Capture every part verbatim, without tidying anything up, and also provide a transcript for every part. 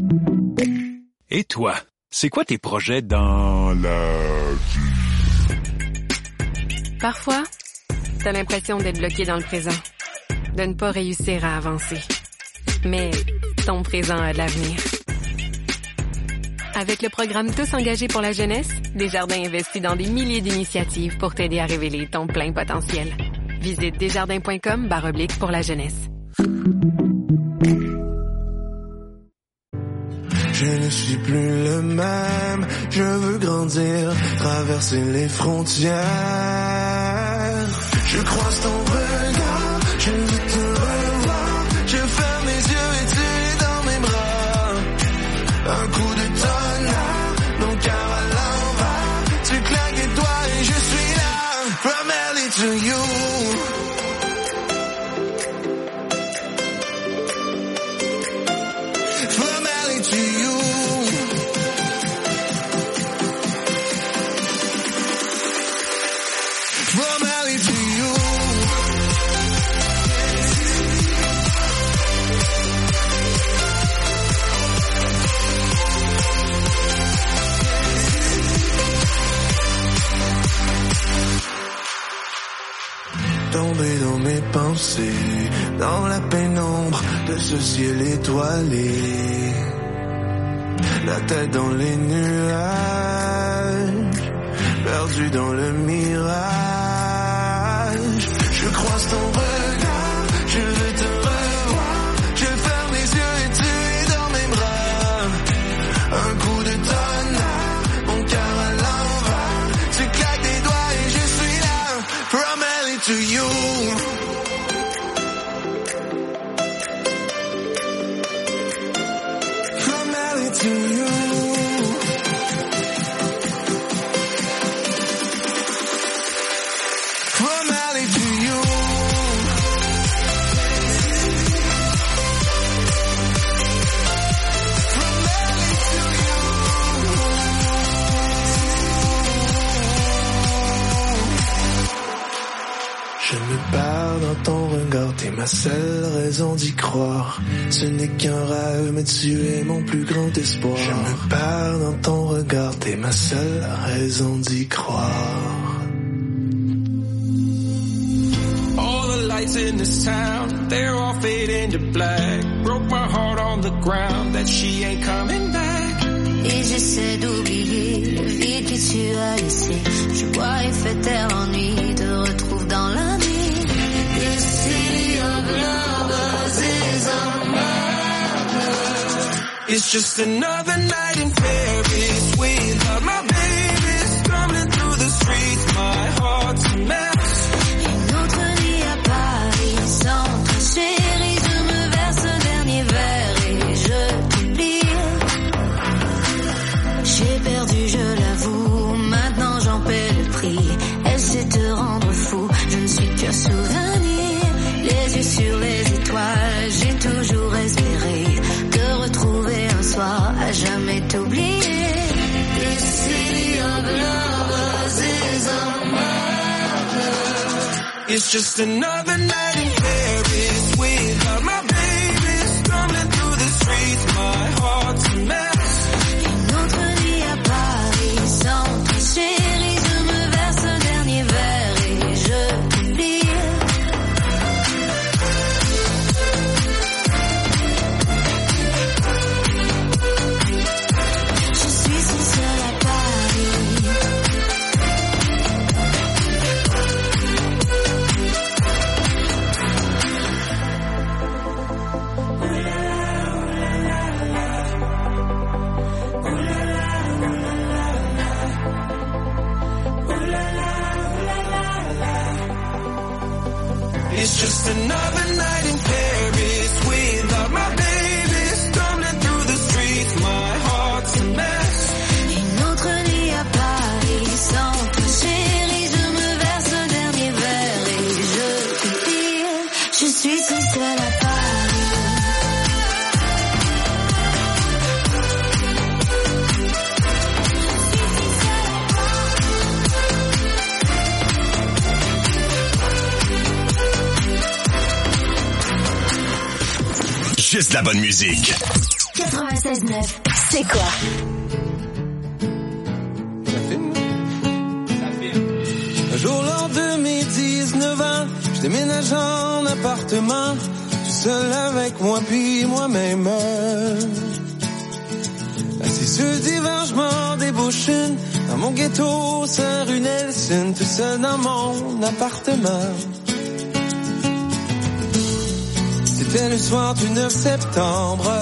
Et toi, c'est quoi tes projets dans la vie? Parfois, t'as l'impression d'être bloqué dans le présent, de ne pas réussir à avancer. Mais ton présent a de l'avenir. Avec le programme Tous engagés pour la jeunesse, Desjardins investit dans des milliers d'initiatives pour t'aider à révéler ton plein potentiel. Visite desjardins.com barre oblique pour la jeunesse. Je ne suis plus le même, je veux grandir, traverser les frontières. Je croise ton regard, je veux te revoir. Je ferme les yeux et tu es dans mes bras. Un coup de tonnerre, mon cœur à l'envers. Tu claques les doigts et je suis là. From L A to you. From L A to you. From L A to you. Tomber dans mes pensées, dans la pénombre de ce ciel étoilé, la tête dans les nuages, perdu dans le mirage. Je croise ton regard, je veux te revoir. Je ferme les yeux et tu es dans mes bras. Un coup de tonnerre, mon cœur à l'envers. Tu claques des doigts et je suis là. From L A to you. From L A to you. From L A to you. From L A to you. Je me perds dans ton regard, t'es ma seule raison d'y croire. Ce n'est qu'un rêve, mais tu es mon plus grand espoir. Je me perds dans ton regard, t'es ma seule raison d'y croire. All the lights in this town, they're all fading to black. Broke my heart on the ground that she ain't coming back. Et j'essaie d'oublier le vide que tu as laissé. Je vois et fais taire l'ennui, te retrouve dans la nuit. The city of lovers is a murder. It's just another night in Paris without my baby. Stumbling through the streets, my heart's a mess. Une autre nuit à Paris, sans toi chérie, je me verse un dernier verre et je t'oublie. J'ai perdu, je l'avoue, maintenant j'en paie le prix. Elle sait te rendre fou, je ne suis qu'un souvenir. Les yeux sur les étoiles, j'ai toujours espéré te retrouver un soir, à jamais t'oublier. The city of lovers is a murder. It's just another night in Paris without my baby. Stumbling through the streets, my heart's a mess. Une autre nuit à Paris, sans toi chérie, je me verse un dernier verre et je t'oublie. Je suis si seule à Paris. It's just another night in Paris without my baby. Stumbling through the streets, my heart's a mess. Une autre nuit à Paris, sans toi chérie, je me verse un dernier verre et je t'oublie. Je suis si seule à Paris. Juste la bonne musique. quatre-vingt-seize quatre-vingt-seize neuf, c'est quoi? Un jour lors de mes dix-neuf ans, je déménage en appartement, tout seul avec moi puis moi-même. Assis sur le divan, je m'en débouche une, dans mon ghetto, Saint-Rue Nelson, tout seul dans mon appartement. C'était le soir du neuf septembre,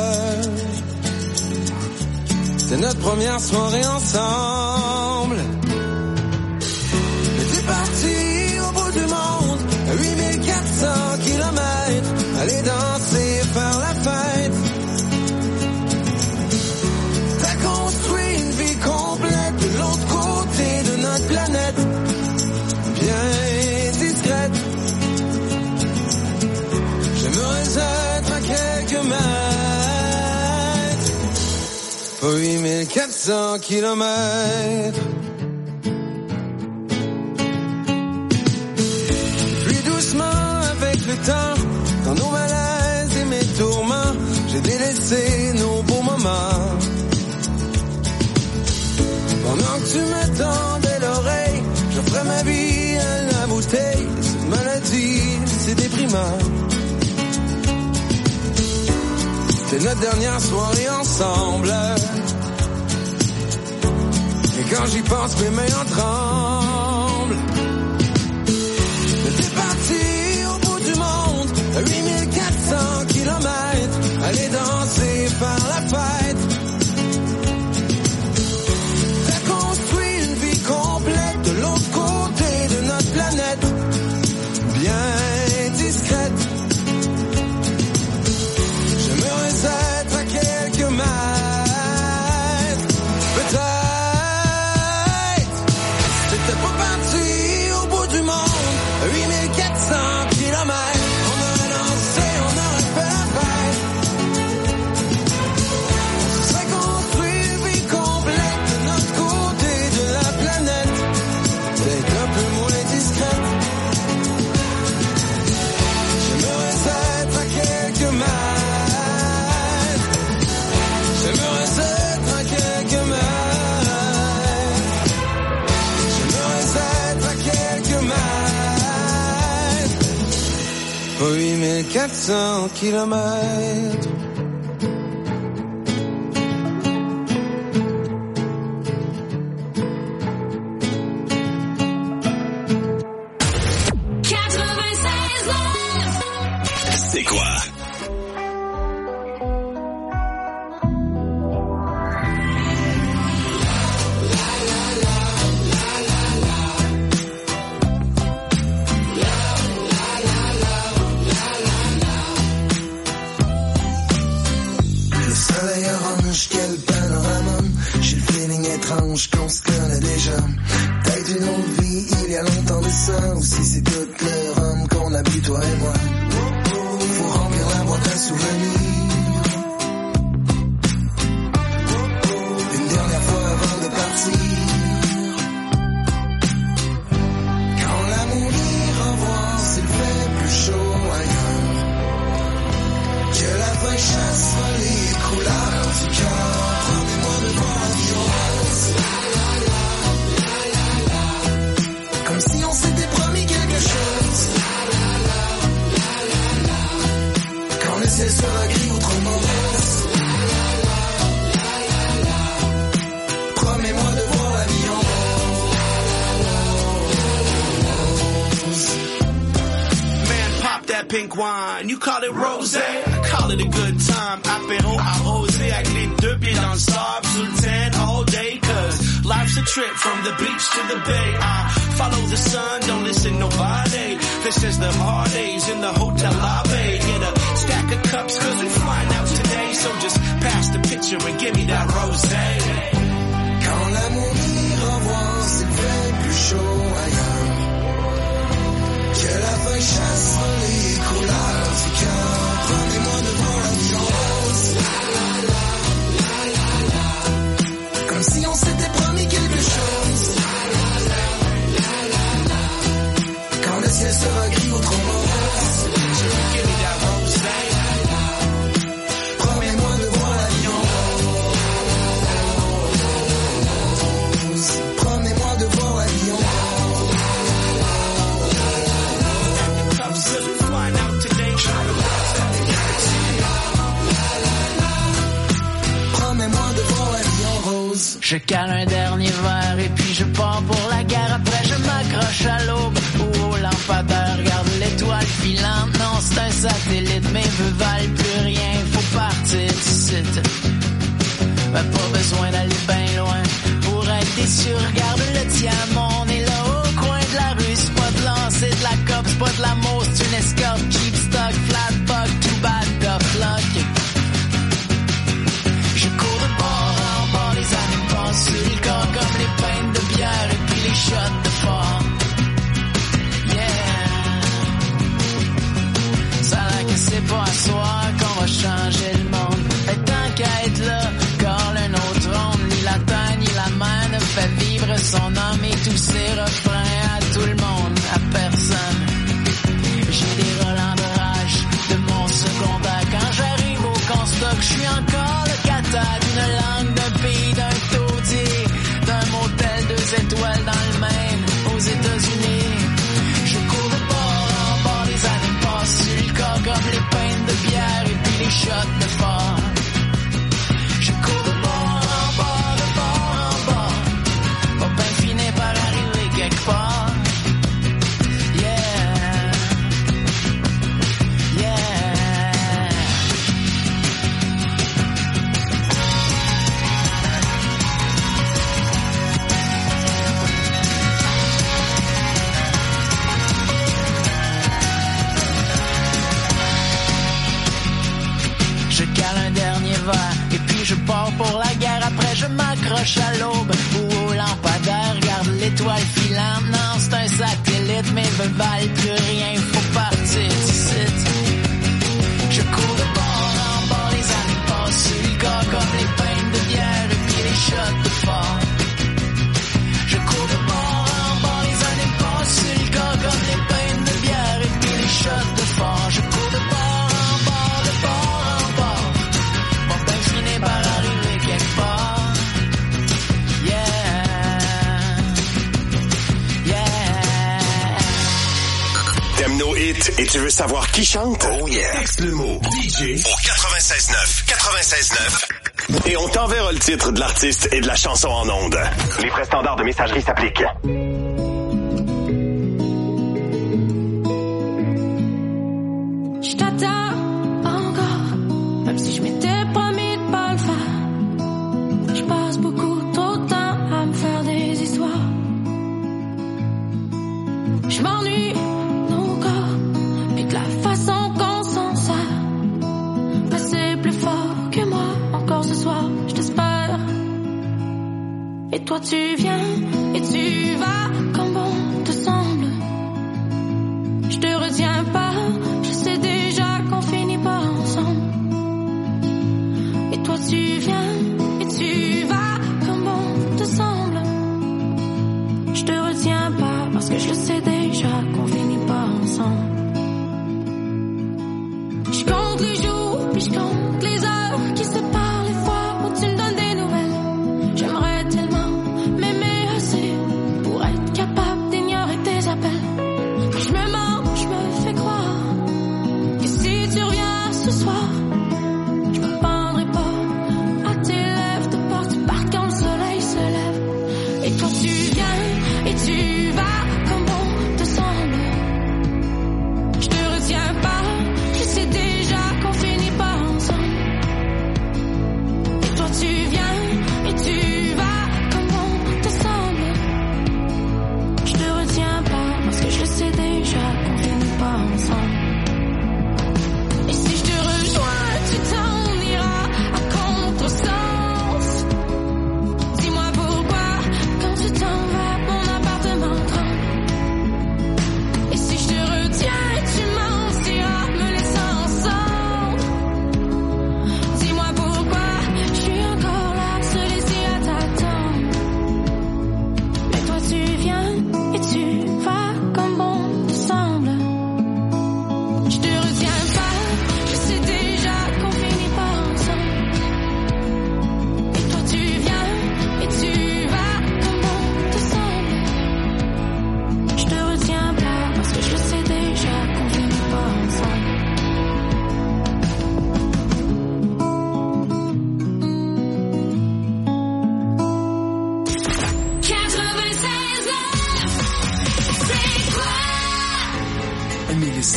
c'était notre première soirée ensemble. J'étais parti au bout du monde, à huit mille quatre cents kilomètres, aller danser, faire la fête. T'as construit une vie complète de l'autre côté de notre planète, bien discrète. J'aimerais être à quelques mètres, pas huit mille quatre cents kilomètres. Le temps, dans nos malaises et mes tourments, j'ai délaissé nos beaux moments. Pendant que tu me tendais l'oreille, j'offrais ma vie à la bouteille. Cette maladie, c'est déprimant. C'était notre dernière soirée ensemble, et quand j'y pense, mes mains en tremblent. Mais t'es parti à huit mille quatre cents kilomètres, aller danser, faire la fête. T'as construit une vie complète de l'autre côté de notre planète, bien discrète. J'aimerais être à quelques mètres, peut-être. C'était pas parti au bout du monde, à huit mille quatre cents kilomètres. huit mille quatre cents kilomètres. C'est quoi? Qu'on se connaît déjà. Peut-être une autre vie, il y a longtemps de ça. Ou si c'est tout le rhum qu'on a bu, toi et moi. Faut remplir la boîte à souvenirs. Une dernière fois avant de partir. Quand l'amour y revoit, s'il fait plus chaud ailleurs. Que la feuille chassera les couleurs du cœur. Prenez-moi devant la violence. Comme si on s'était promis quelque chose. Quand le ciel sera gris ou trop mauvaise. Promets-moi de voir la vie en rose. Man, pop that pink wine. You call it rosé, I call it a good time. Apéro arrosé avec les deux pieds dans le sable sous le tan all day. Cause life's a trip from the beach to the bay. I follow the sun, don't listen to nobody. This is them hard days in the hotel lobby. Get a stack of cups cause we flying out today. So just pass the picture and give me that rosé. Quand l'amour y revoit, s'il fait plus chaud ailleurs. Que la feuille chassera les couleurs du cœur. Prenez-moi devant la vie en rose. Comme si on s'était promis quelque chose. Quand le ciel sera gris ou trop mauvaise. Promets-moi de voir la vie en rose. Je cale un dernier verre et puis je pars pour la gare. Après je m'accroche à l'aube ou au lampadaire. Regarde l'étoile filante, non c'est un satellite. Mes vœux valent plus rien, faut partir d'ici. Ben pas besoin d'aller bien loin pour être déçu. Regarde le diamant, on est là au coin de la rue. C'est pas de lancer de la cop, c'est pas de l'amour, c'est une escorte. Cheap stock, flat buck, too bad, tough luck. Je cours de bord en bord, les années passent sur le corps comme les pintes de bière et puis les shots de fort. Yeah. Ça a l'air que c'est pas à soir qu'on va changer le monde. Et tant qu'à être là, car un autre ronde, ni la terre ni la mer ne fait vivre son âme et tous ses refrains à tout le monde, à personne. J'ai des relents de rage de mon secondaire quand j'arrive au constat que je suis encore locataire d'une langue, d'un pays, d'un taudis, d'un motel deux étoiles dans le Maine, aux États-Unis. Je cours de bord en bord, les années passent sur le corps comme les pintes de bière et puis les shots de fort. Je cours de bord en bord, de bord en bord, va bien finir par arriver quelque part. Et puis je pars pour la guerre. Après je m'accroche à l'aube ou au lampadaire. Regarde l'étoile filante, non c'est un satellite. Mes vœux valent plus rien, faut partir d'ici. Je cours de bord en bord, les années passent sur le corps comme les pintes de bière et puis les shots de fort. Je cours de bord en bord, les années passent sur le corps comme les pintes de bière et puis les shots de fort. Je cours de bord en bord, de bord en bord, par arriver quelque part. Yeah. Yeah. T'aimes nos hits et tu veux savoir qui chante? Oh yeah. Texte le mot D J au quatre-vingt-seize neuf. quatre-vingt-seize neuf. Et on t'enverra le titre de l'artiste et de la chanson en ondes. Les frais standards de messagerie s'appliquent. Je t'attends encore, même si je m'étais promis de pas le faire. Je passe beaucoup trop de temps à me faire des histoires. Je m'ennuie encore, puis de la façon qu'on s'en sert. Mais c'est plus fort que moi, encore ce soir, je t'espère. Et toi tu viens, et tu vas comme bon te semble. Je te retiens pas, je sais déjà qu'on finit pas ensemble. Et toi tu viens, et tu vas comme bon te semble. Je te retiens pas parce que je le sais déjà qu'on finit pas ensemble. Je compte les jours, puis je compte les heures qui séparent les fois où tu me donnes des nouvelles. J'aimerais tellement m'aimer assez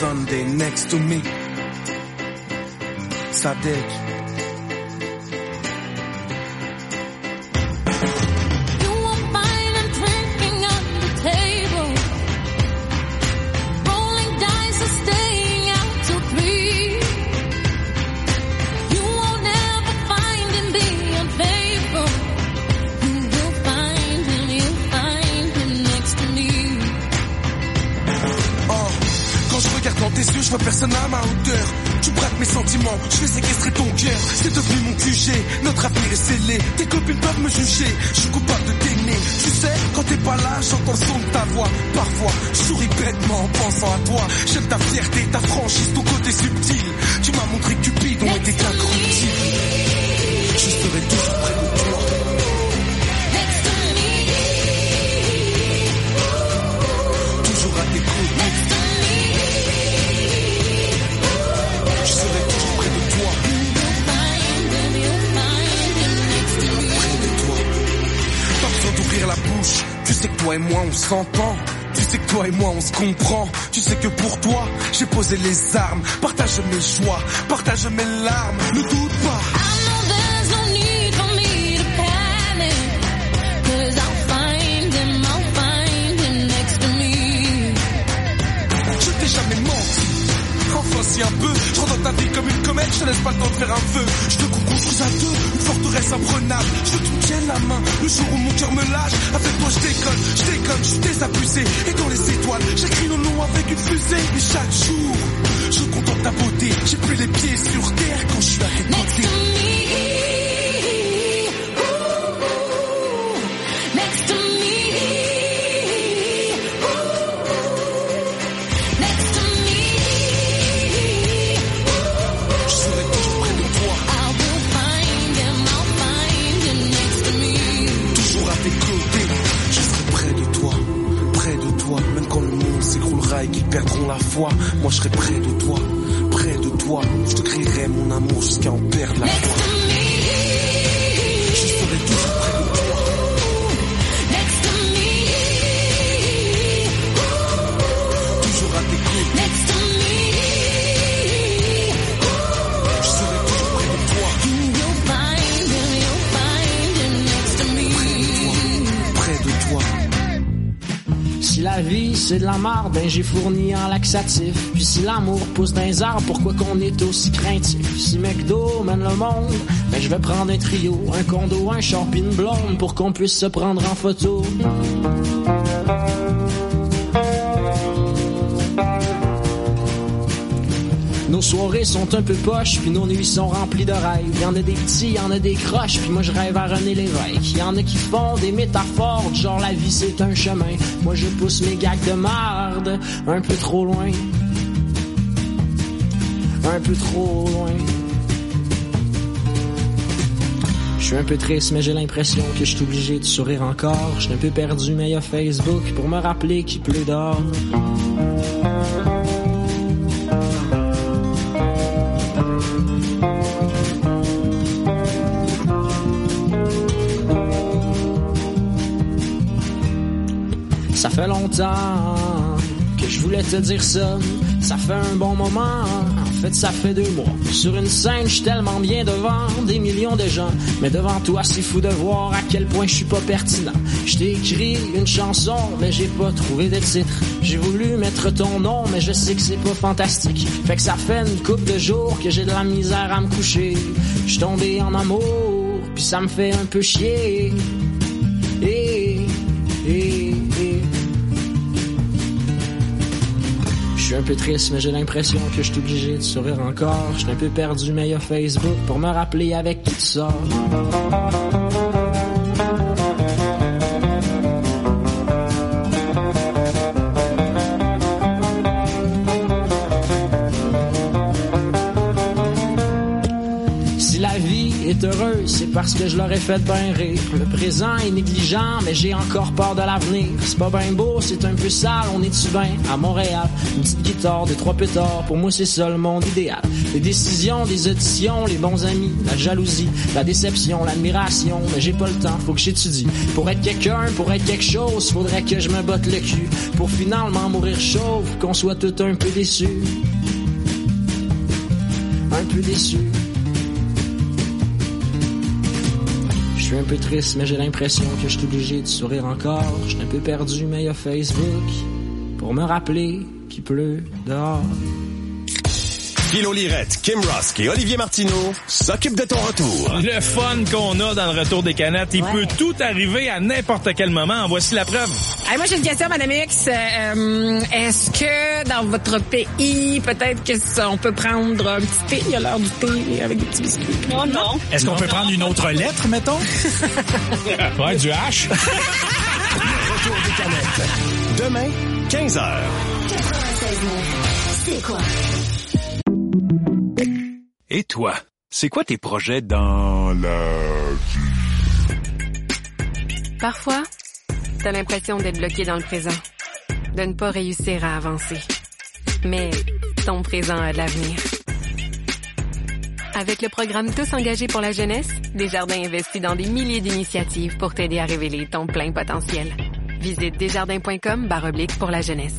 Sunday next to me. Sadek. Je vois personne à ma hauteur. Tu braques mes sentiments, je vais séquestrer ton cœur. C'est devenu mon Q G, notre avenir est scellé. Tes copines peuvent me juger, je suis coupable de t'aimer. Tu sais, quand t'es pas là, j'entends le son de ta voix. Parfois, je souris bêtement en pensant à toi. J'aime ta fierté, ta franchise, ton côté subtil. Tu m'as montré que Cupidon était qu'un crocodile. Je serai toujours près de toi. Toujours à tes côtés. D'ouvrir la bouche, tu sais que toi et moi on s'entend. Tu sais que toi et moi on se comprend. Tu sais que pour toi j'ai posé les armes. Partage mes joies, partage mes larmes. Ne doute pas. Je t'ai jamais menti. Enfin si un peu, je rentre dans ta vie comme une comète, je te laisse pas le temps de faire un feu. Je te construis à deux, une forteresse imprenable. Je veux que tu me tiennes la main, le jour où mon cœur me lâche. Avec toi je déconne, je déconne, je suis désabusé. Et dans les étoiles, j'écris nos noms avec une fusée. Mais chaque jour, je contemple ta beauté. J'ai plus les pieds sur terre quand je suis à tes côtés. Et qui perdront la foi, moi je serai près de toi, près de toi, je te crierai mon amour jusqu'à en perdre la foi. Je serai toujours près de toi. Toujours à tes côtés. Je serai toujours près de toi. Près de toi, près de toi. Si la vie c'est de la marde, ben j'ai fourni en laxatif. Puis si l'amour pousse dans les arbres, pourquoi qu'on est aussi craintif? Si McDo mène le monde, ben je vais prendre un trio, un condo, un char pis une blonde pour qu'on puisse se prendre en photo. Nos soirées sont un peu poches, puis nos nuits sont remplies de rêves. Y'en a des petits, y'en a des croches, puis moi je rêve à René Lévesque. Y'en a qui font des métaphores, genre la vie c'est un chemin. Moi je pousse mes gags de marde un peu trop loin. Un peu trop loin. Je suis un peu triste, mais j'ai l'impression que je suis obligé de sourire encore. Je suis un peu perdu, mais y a Facebook pour me rappeler qu'il pleut dehors. Ça fait longtemps que je voulais te dire ça. Ça fait un bon moment, en fait ça fait deux mois. Sur une scène, je suis tellement bien devant des millions de gens. Mais devant toi, c'est fou de voir à quel point je suis pas pertinent. Je t'ai écrit une chanson, mais j'ai pas trouvé de titre. J'ai voulu mettre ton nom, mais je sais que c'est pas fantastique. Fait que ça fait une couple de jours que j'ai de la misère à me coucher. Je suis tombé en amour, puis ça me fait un peu chier. Et, et, et. Je suis un peu triste, mais j'ai l'impression que je suis obligé de sourire encore. Je suis un peu perdu, mais il y a Facebook pour me rappeler avec qui tu sors. Si la vie est heureuse, c'est parce que je leur ai fait bien rire. Le présent est négligent, mais j'ai encore peur de l'avenir. C'est pas bien beau, c'est un peu sale, on est-tu bien à Montréal? Une petite guitare, des trois pétards, pour moi c'est ça le monde idéal. Les décisions, des auditions, les bons amis, la jalousie, la déception, l'admiration, mais j'ai pas le temps, faut que j'étudie. Pour être quelqu'un, pour être quelque chose, faudrait que je me botte le cul. Pour finalement mourir chauve, qu'on soit tout un peu déçus. Un peu déçus. Je suis un peu triste, mais j'ai l'impression que je suis obligé de sourire encore. Je suis un peu perdu, mais il y a Facebook pour me rappeler qu'il pleut dehors. Philo Lirette, Kim Rusk et Olivier Martineau s'occupent de ton retour. Le fun qu'on a dans le retour des canettes, il ouais. peut tout arriver à n'importe quel moment. Voici la preuve. Hey, moi, j'ai une question, Madame X. Euh, est-ce que dans votre pays, peut-être que ça, on peut prendre un petit thé à l'heure du thé avec des petits biscuits? Non, non. Est-ce qu'on non, peut non. prendre une autre lettre, mettons? Ouais, du H. Le retour des canettes. Demain, quinze heures. quatre-vingt-seize neuf. C'est quoi? Et toi, c'est quoi tes projets dans la vie? Parfois, t'as l'impression d'être bloqué dans le présent, de ne pas réussir à avancer. Mais ton présent a de l'avenir. Avec le programme Tous engagés pour la jeunesse, Desjardins investit dans des milliers d'initiatives pour t'aider à révéler ton plein potentiel. Visite desjardins.com barre oblique pour la jeunesse.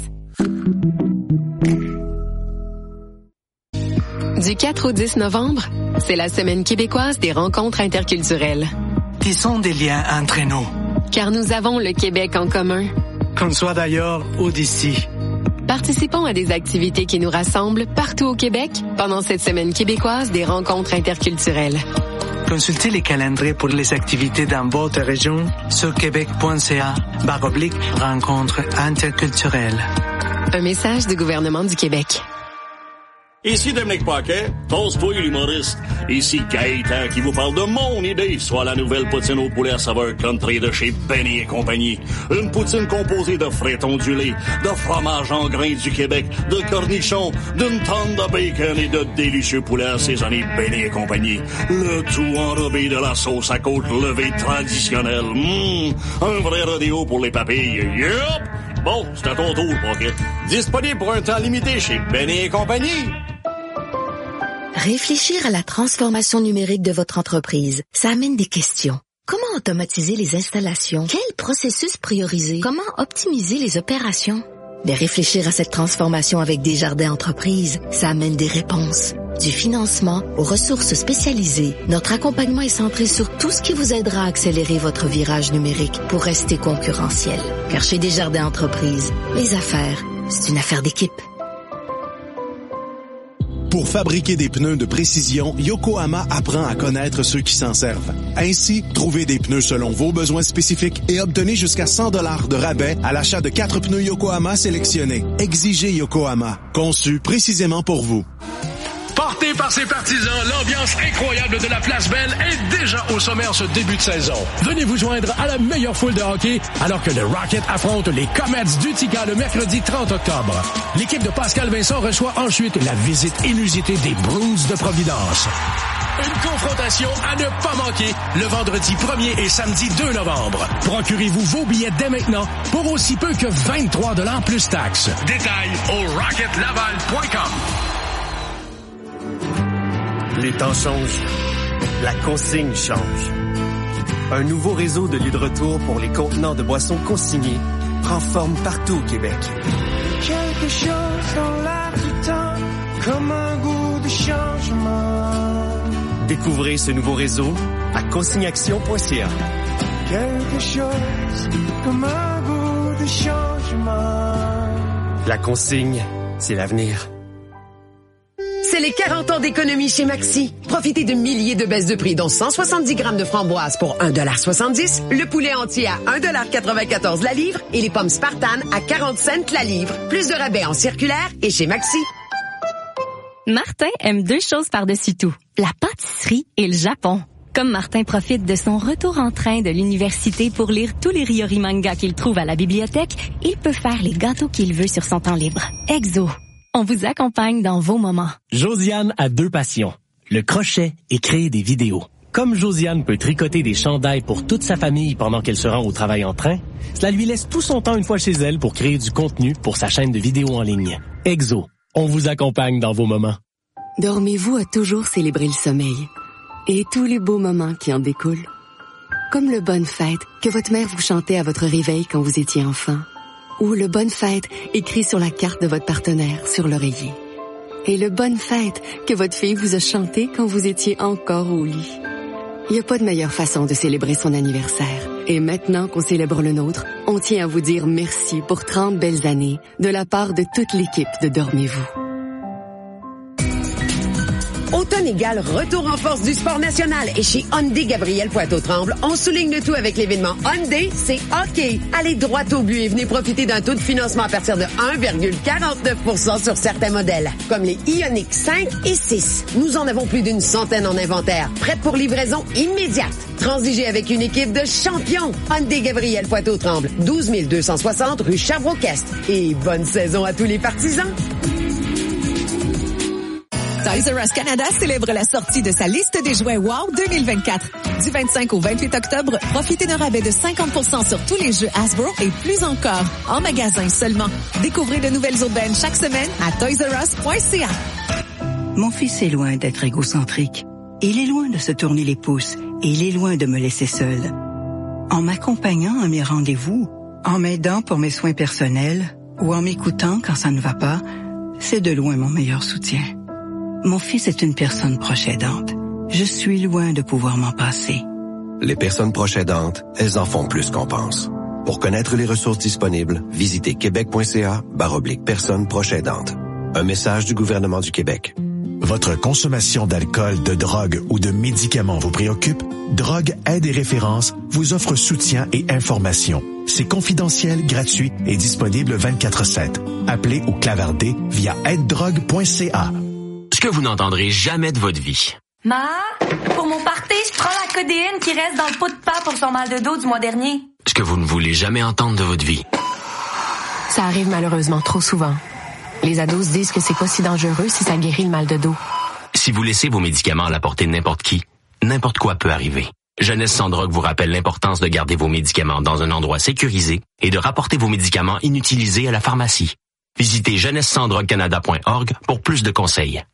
Du quatre au dix novembre, c'est la Semaine québécoise des rencontres interculturelles. Tissons des liens entre nous. Car nous avons le Québec en commun. Qu'on soit d'ailleurs ou d'ici. Participons à des activités qui nous rassemblent partout au Québec pendant cette Semaine québécoise des rencontres interculturelles. Consultez les calendriers pour les activités dans votre région sur québec.ca barre oblique rencontres interculturelles. Un message du gouvernement du Québec. Ici Dominique Paquet, toast-toi l'humoriste. Ici Gaëtan qui vous parle de mon idée, soit la nouvelle poutine au poulet à saveur country de chez Benny et compagnie. Une poutine composée de frites ondulées, de fromage en grains du Québec, de cornichons, d'une tonne de bacon et de délicieux poulets assaisonnés Benny et compagnie. Le tout enrobé de la sauce à côte levée traditionnelle. Mmh, un vrai rodéo pour les papilles. Yup! Bon, c'est à ton tour, Paquet. Disponible pour un temps limité chez Benny et compagnie. Réfléchir à la transformation numérique de votre entreprise, ça amène des questions. Comment automatiser les installations? Quel processus prioriser? Comment optimiser les opérations? Mais réfléchir à cette transformation avec Desjardins Entreprises, ça amène des réponses. Du financement aux ressources spécialisées, notre accompagnement est centré sur tout ce qui vous aidera à accélérer votre virage numérique pour rester concurrentiel. Car chez Desjardins Entreprises, les affaires, c'est une affaire d'équipe. Pour fabriquer des pneus de précision, Yokohama apprend à connaître ceux qui s'en servent. Ainsi, trouvez des pneus selon vos besoins spécifiques et obtenez jusqu'à cent dollars de rabais à l'achat de quatre pneus Yokohama sélectionnés. Exigez Yokohama, conçu précisément pour vous. Porté par ses partisans, l'ambiance incroyable de la Place Belle est déjà au sommet en ce début de saison. Venez vous joindre à la meilleure foule de hockey alors que le Rocket affronte les Comets d'Utica le mercredi trente octobre. L'équipe de Pascal Vincent reçoit ensuite la visite inusitée des Bruins de Providence. Une confrontation à ne pas manquer le vendredi premier et samedi deux novembre. Procurez-vous vos billets dès maintenant pour aussi peu que vingt-trois dollars plus taxes. Détails au rocket laval point com. Les temps changent. La consigne change. Un nouveau réseau de lieux de retour pour les contenants de boissons consignés prend forme partout au Québec. Quelque chose dans l'air du temps, comme un goût de changement. Découvrez ce nouveau réseau à consignaction point c a. Quelque chose comme un goût de changement. La consigne, c'est l'avenir. C'est les quarante ans d'économie chez Maxi. Profitez de milliers de baisses de prix, dont cent soixante-dix grammes de framboises pour un dollar soixante-dix, le poulet entier à un dollar quatre-vingt-quatorze la livre et les pommes Spartan à quarante cents la livre. Plus de rabais en circulaire et chez Maxi. Martin aime deux choses par-dessus tout, la pâtisserie et le Japon. Comme Martin profite de son retour en train de l'université pour lire tous les Ryori mangas qu'il trouve à la bibliothèque, il peut faire les gâteaux qu'il veut sur son temps libre. Exo. On vous accompagne dans vos moments. Josiane a deux passions, le crochet et créer des vidéos. Comme Josiane peut tricoter des chandails pour toute sa famille pendant qu'elle se rend au travail en train, cela lui laisse tout son temps une fois chez elle pour créer du contenu pour sa chaîne de vidéos en ligne. Exo, on vous accompagne dans vos moments. Dormez-vous a toujours célébré le sommeil et tous les beaux moments qui en découlent. Comme le Bonne Fête que votre mère vous chantait à votre réveil quand vous étiez enfant. Ou le Bonne Fête écrit sur la carte de votre partenaire sur l'oreiller. Et le Bonne Fête que votre fille vous a chanté quand vous étiez encore au lit. Il n'y a pas de meilleure façon de célébrer son anniversaire. Et maintenant qu'on célèbre le nôtre, on tient à vous dire merci pour trente belles années de la part de toute l'équipe de Dormez-vous. Automne égale retour en force du sport national. Et chez Hyundai Gabriel Poitou-Tremble, on souligne le tout avec l'événement Hyundai, c'est hockey. Allez droit au but et venez profiter d'un taux de financement à partir de un virgule quarante-neuf pour cent sur certains modèles, comme les Ioniq cinq et six. Nous en avons plus d'une centaine en inventaire, prêtes pour livraison immédiate. Transigez avec une équipe de champions. Hyundai Gabriel Poitou-Tremble, douze mille deux cent soixante rue Sherbrooke-Est. Et bonne saison à tous les partisans. Toys R Us Canada célèbre la sortie de sa liste des jouets Wow deux mille vingt-quatre. Du vingt-cinq au vingt-huit octobre, profitez d'un rabais de cinquante pour cent sur tous les jeux Hasbro et plus encore, en magasin seulement. Découvrez de nouvelles aubaines chaque semaine à toys r us point c a. Mon fils est loin d'être égocentrique. Il est loin de se tourner les pouces et il est loin de me laisser seule. En m'accompagnant à mes rendez-vous, en m'aidant pour mes soins personnels ou en m'écoutant quand ça ne va pas, c'est de loin mon meilleur soutien. Mon fils est une personne proche aidante. Je suis loin de pouvoir m'en passer. Les personnes proches aidantes, elles en font plus qu'on pense. Pour connaître les ressources disponibles, visitez québec.ca barre oblique personnes proches aidantes. Un message du gouvernement du Québec. Votre consommation d'alcool, de drogue ou de médicaments vous préoccupe? Drogue Aide et Référence vous offre soutien et information. C'est confidentiel, gratuit et disponible vingt-quatre sept. Appelez ou clavardez via aide drogue point c a. Ce que vous n'entendrez jamais de votre vie. Ma, pour mon party, je prends la codéine qui reste dans le pot de pain pour son mal de dos du mois dernier. Ce que vous ne voulez jamais entendre de votre vie. Ça arrive malheureusement trop souvent. Les ados se disent que c'est pas si dangereux si ça guérit le mal de dos. Si vous laissez vos médicaments à la portée de n'importe qui, n'importe quoi peut arriver. Jeunesse sans drogue vous rappelle l'importance de garder vos médicaments dans un endroit sécurisé et de rapporter vos médicaments inutilisés à la pharmacie. Visitez jeunesse sans drogue canada point org pour plus de conseils.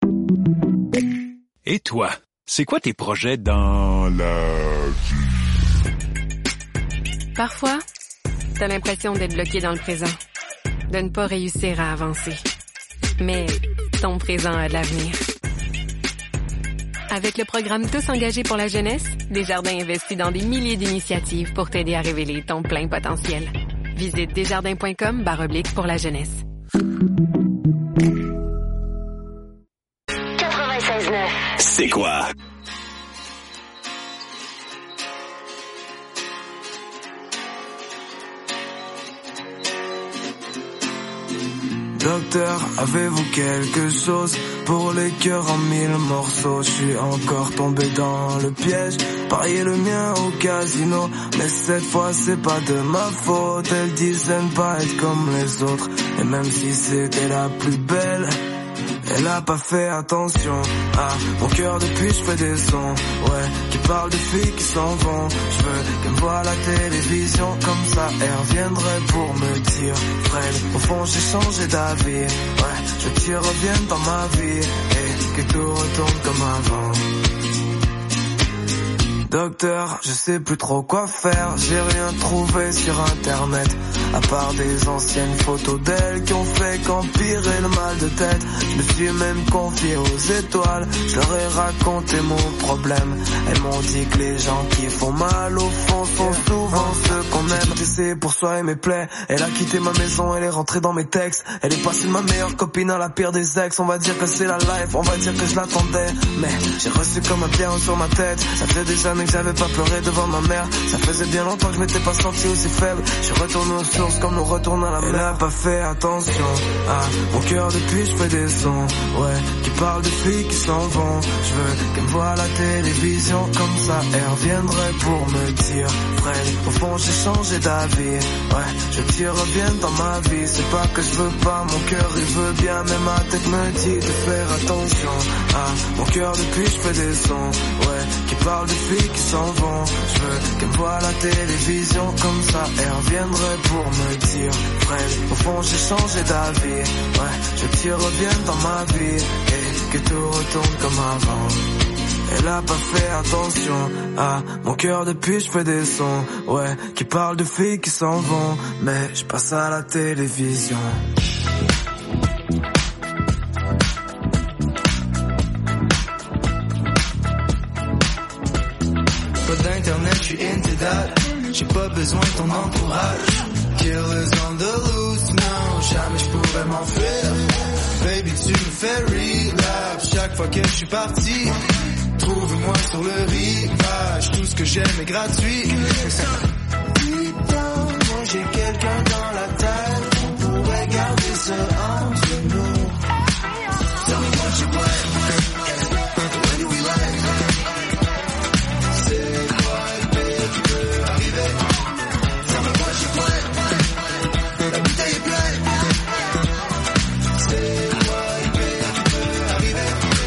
Et toi, c'est quoi tes projets dans la vie? Parfois, t'as l'impression d'être bloqué dans le présent, de ne pas réussir à avancer. Mais ton présent a de l'avenir. Avec le programme Tous engagés pour la jeunesse, Desjardins investit dans des milliers d'initiatives pour t'aider à révéler ton plein potentiel. Visite desjardins point com barre oblique pour la jeunesse. quatre-vingt-seize neuf. C'est quoi? Docteur, avez-vous quelque chose pour les cœurs en mille morceaux? Je suis encore tombé dans le piège, parier le mien au casino, mais cette fois c'est pas de ma faute. Elles disaient ne pas être comme les autres, et même si c'était la plus belle, elle a pas fait attention à mon cœur depuis je fais des sons, ouais, qui parlent de filles qui s'en vont. Je veux qu'elle me voie à la télévision, comme ça elle reviendrait pour me dire Fred, au fond j'ai changé d'avis, ouais, je veux que tu reviennes dans ma vie et que tout retourne comme avant. Docteur, je sais plus trop quoi faire, j'ai rien trouvé sur internet, à part des anciennes photos d'elle qui ont fait qu'empirer le mal de tête. Je me suis même confié aux étoiles, je leur ai raconté mon problème. Elles m'ont dit que les gens qui font mal au fond sont souvent ceux qu'on aime. C'est pour soigner mes plaies, elle a quitté ma maison, elle est rentrée dans mes textes. Elle est passée de ma meilleure copine à la pire des ex. On va dire que c'est la life, on va dire que je l'attendais, mais j'ai reçu comme un pierre sur ma tête. Ça fait des années jamais que j'avais pas pleuré devant ma mère. Ça faisait bien longtemps que je m'étais pas senti aussi faible. Je suis retourné aux sources comme on retourne à la mer. Elle a pas fait attention à mon cœur depuis je fais des sons, ouais, qui parlent de filles qui s'en vont. Je veux qu'elle me voie à la télévision, comme ça elle reviendrait pour me dire Fred, au fond j'ai changé d'avis. Ouais, je veux que tu reviennes dans ma vie. C'est pas que je veux pas, mon cœur il veut bien, mais ma tête me dit de faire attention à mon cœur depuis je fais des sons, ouais, qui parlent de filles qui s'en vont. Je veux qu'elle me voie à la télévision, comme ça elle reviendrait pour me dire Fred, au fond j'ai changé d'avis. Ouais, je veux que tu reviennes dans ma vie et que tout retourne comme avant. Elle a pas fait attention à mon cœur depuis je fais des sons, ouais, qui parlent de filles qui s'en vont, mais je passe à la télévision. Pas d'internet, je suis into that. J'ai pas besoin de ton entourage. Killers on the loose, non, jamais je pourrais m'enfuir. Baby, tu me fais relapse chaque fois que je suis parti. Trouve-moi sur le rivage, tout ce que j'aime est gratuit. Deep down, moi j'ai quelqu'un dans la tête. On pourrait garder ça entre nous. Tell me what you want. When do we land? C'est quoi le pire qui peut arriver? Tell me what you want. La bouteille est pleine. C'est quoi le pire qui peut arriver?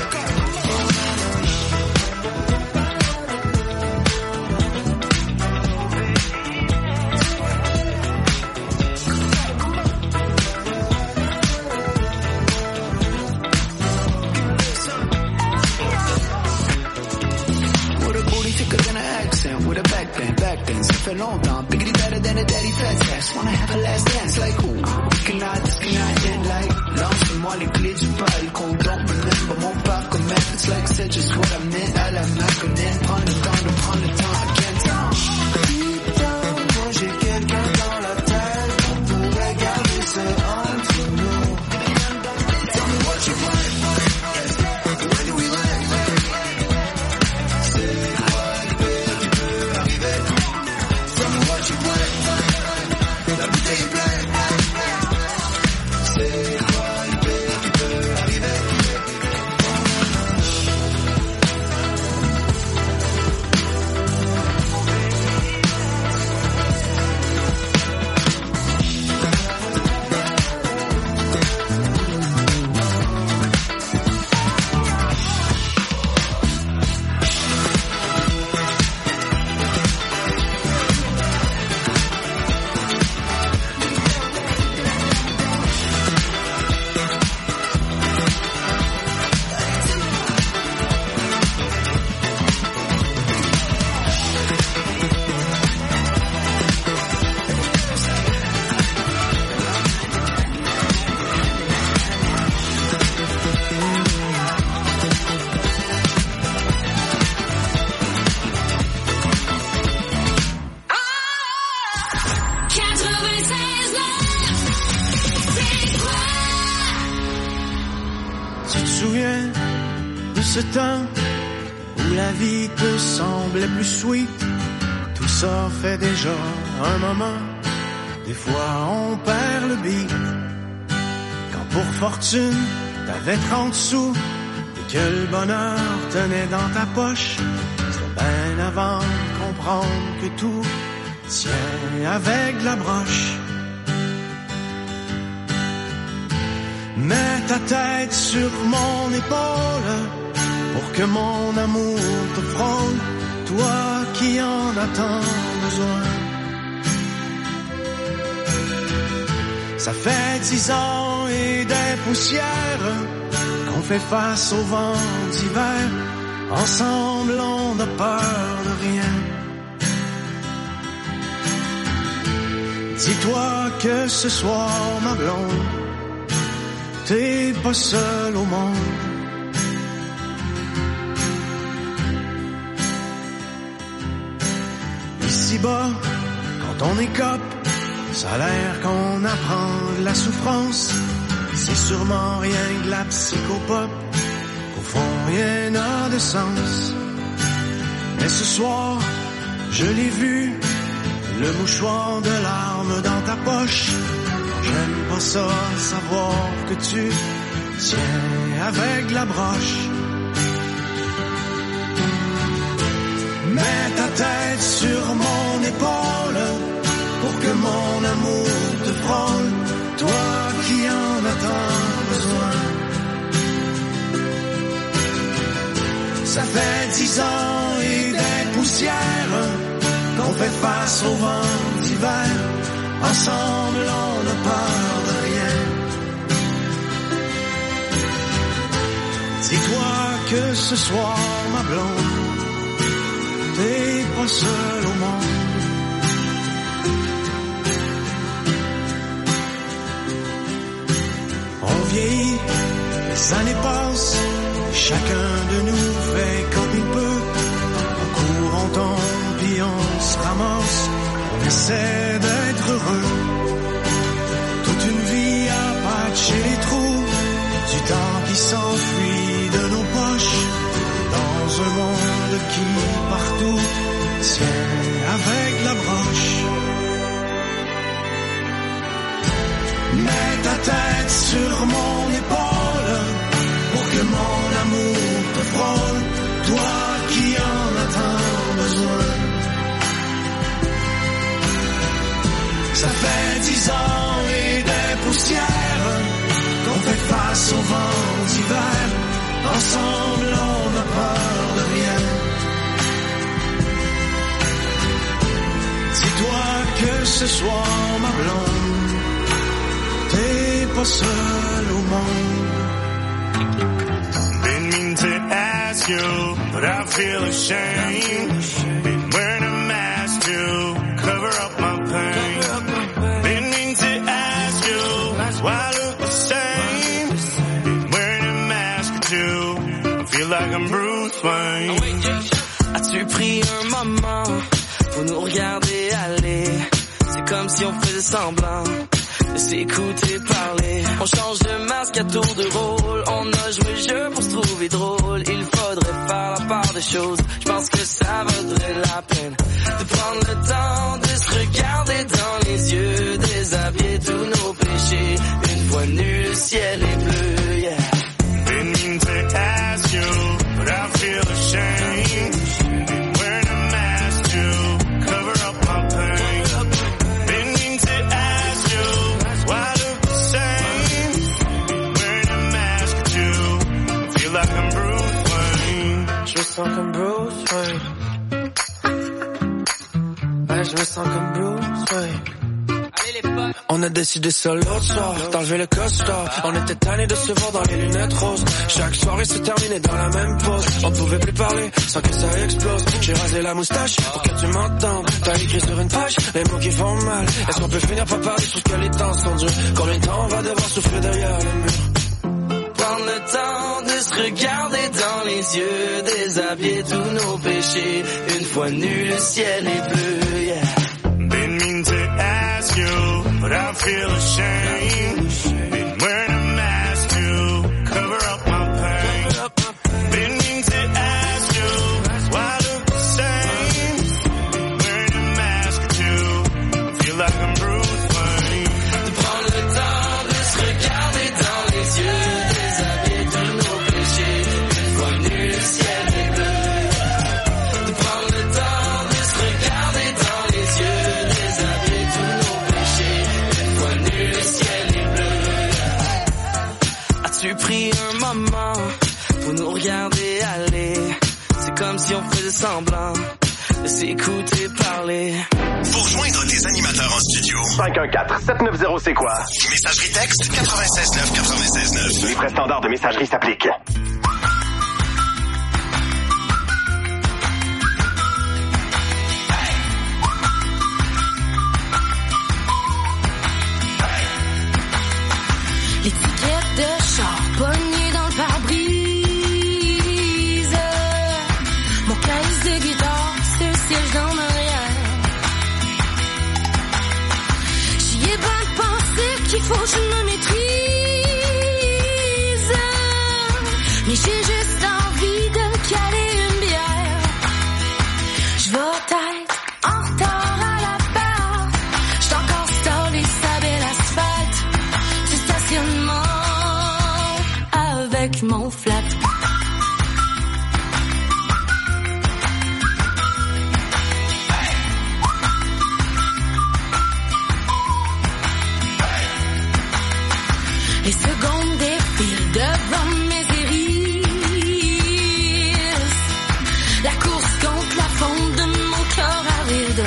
With a back bend, back bend, ça fait longtemps. Biggity better than a daddy fat ass. Wanna have a last dance like ooh. We cannot, this cannot end like. Lance-moi les clés du balcon. Don't remember mon parcomètre. It's like c'est just what I meant. À la maconnette, prends le temps de prendre le temps. Again, time. Deep down, moi j'ai quelqu'un dans la tête. On pourrait garder ça entre nous. Tell me what you want. When do we land? C'est quoi le pire qui peut arriver? Tell me what you want. La bouteille est pleine. C'est quoi le pire qui peut arriver? Tu te souviens de ce temps où la vie te semblait plus sweet? Tout ça fait déjà un moment. Des fois on perd le beat. Quand pour fortune t'avais trente sous et que le bonheur tenait dans ta poche, c'était bien avant de comprendre que tout tient avec de la broche. Mets ta tête sur mon épaule pour que mon amour te frôle, toi qui en as tant besoin. Ça fait dix ans et des poussières qu'on fait face au vent d'hiver. Ensemble on n'a peur de rien. Dis-toi que ce soir ma blonde, t'es pas seul au monde. Ici-bas, quand on écope, ça a l'air qu'on apprend de la souffrance. C'est sûrement rien que la psychopop, qu'au fond rien n'a de sens. Mais Mais ce soir, je l'ai vu, le mouchoir de larmes dans ta poche. J'aime pas ça, savoir que tu tiens avec la broche. Mets ta tête sur mon épaule pour que mon amour te frôle, toi qui en as tant besoin. Ça fait dix ans et des poussières qu'on fait face au vent d'hiver. Ensemble on n'a peur de rien. Dis-toi que ce soir ma blonde, t'es pas seul au monde. On vieillit, les années passent, chacun de nous fait comme il peut. On court, on tombe, puis on se ramasse, on essaie d'être heureux. Toute une vie à patcher les trous, du temps qui s'enfuit de nos poches, dans un monde qui partout tient avec la broche. Mets ta tête sur mon épaule pour que mon amour te frôle, toi qui en as tant besoin. Ça fait dix ans et des poussières qu'on fait face au vent d'hiver. Ensemble on n'a peur de rien. Dis-toi que ce soir ma blonde, t'es pas seul au monde. Didn't mean to ask you, but I feel ashamed. Been wearing a mask to cover up my pain. Didn't mean to ask you why I look the same. Been wearing a mask too. I feel like I'm Bruce Wayne. As-tu pris un moment pour nous regarder aller? C'est comme si on faisait semblant de s'écouter parler. On change de masque à tour de rôle. On a joué le jeu pour se trouver drôle. Il faudrait faire la part des choses. Je pense que ça vaudrait la peine de prendre le temps de se regarder dans les yeux, déshabiller tous nos péchés. Une fois nu, le ciel est bleu, yeah. Didn't mean to ask you, but I feel ashamed. Been wearing a mask to cover up my pain. Didn't mean to ask you why I look the same. Been wearing a mask too. Feel like I'm Bruce Wayne. Je me sens comme Bruce Wayne. Ouais, je me sens comme Bruce Wayne. On a décidé ça l'autre soir, d'enlever le costard. On était tannés de se voir dans les lunettes roses. Chaque soirée se terminait dans la même pose. On pouvait plus parler sans que ça explose. J'ai rasé la moustache pour que tu m'entendes. T'as écrit sur une page les mots qui font mal. Est-ce qu'on peut finir par parler sur ce que les temps sont durs? Combien de temps on va devoir souffrir derrière le mur? Prendre le temps de se regarder dans les yeux, déshabiller tous nos péchés. Une fois nu, le ciel est bleu, yeah. Didn't mean to ask you, but I feel ashamed. Been wearing a mask to cover up my pain. Didn't mean to ask you why I look the same. Been wearing a mask too. Feel like I'm Bruce Wayne. De prendre le temps de se regarder dans les yeux, déshabiller tous nos péchés. Une fois nu, le ciel est bleu. De prendre le temps de se regarder dans les yeux, déshabiller tous nos péchés. Une fois nu, le ciel est bleu. As-tu pris un moment pour nous regarder aller? C'est comme si on faisait semblant de s'écouter parler. Pour joindre les animateurs en studio, cinq un quatre sept neuf zéro c'est quoi? Messagerie texte quatre-vingt-seize neuf quatre-vingt-seize neuf. Les frais standards de messagerie s'appliquent. L'étiquette de char pognée dans le pare-brise. Mon caisse de guitare, c'est un siège dans l'arrière. J'y ai bien pensé qu'il faut que je me maîtrise. Mais j'ai juste envie de caler une bière. avec mon flat. Les secondes défilent devant mes iris. La course contre la fonte de mon cœur aride.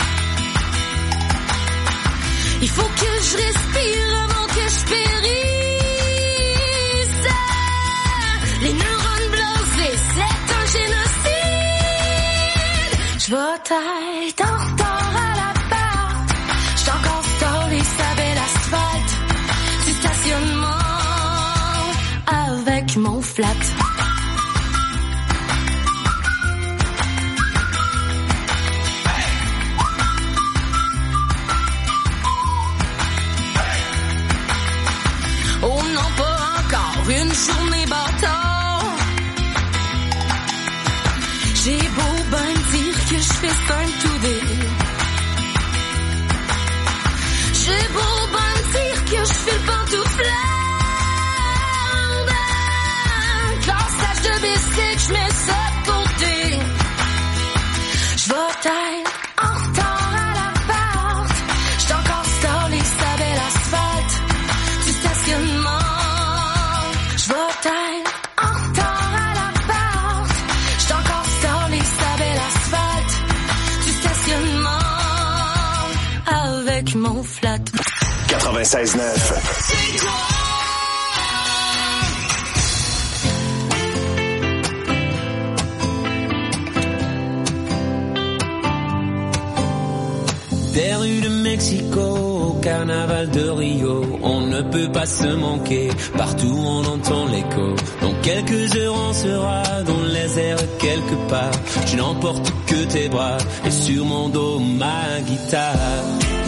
Il faut que je respire avant que je périsse. Les neurones blasés, c'est un génocide. Je vais être en retard à l'appart. J'suis encore stallé, ça belle asphalte. Du stationnement avec mon flat. Oh non, pas encore une journée bâtard. J'ai beau ben dire que je fais cinq tout dé. J'ai beau ben dire que je fais le pantouflard. Cassage de biscuits, je mets ça de côté. Je vais être en retard à l'appart. J'suis encore stallé, ça belle asphalte. Du stationnement, je vais être en retard à l'appart. J'suis encore stallé, ça belle asphalte. Du stationnement avec mon flat. quatre-vingt-seize neuf. Des rues de Mexico au carnaval de Rio, on ne peut pas se manquer, partout on entend l'écho. Dans quelques heures on sera dans les airs quelque part. Je n'emporte que tes bras et sur mon dos ma guitare.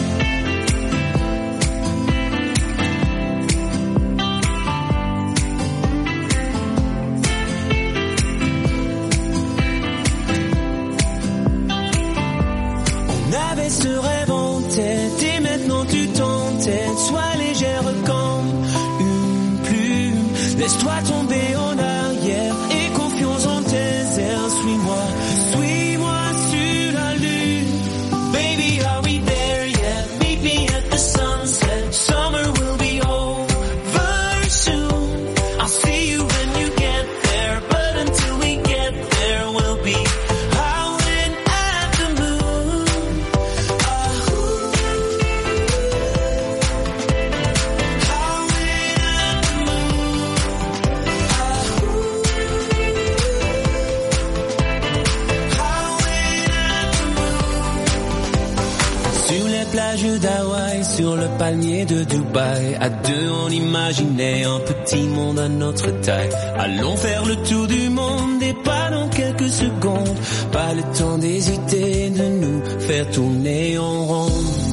Ce rêve en tête et maintenant tu t'entêtes. Sois légère comme une plume. Laisse-toi tomber en arrière et confiance en tes airs. Suis-moi, suis-moi sur la lune. Baby, are we there yet? Meet me at the sunset. Summer will be over soon. I'll see you when you get there, but until we get there we'll be plage d'Hawaï, sur le palmier de Dubaï. À deux, on imaginait un petit monde à notre taille. Allons faire le tour du monde et pas dans quelques secondes. Pas le temps d'hésiter, de nous faire tourner en rond.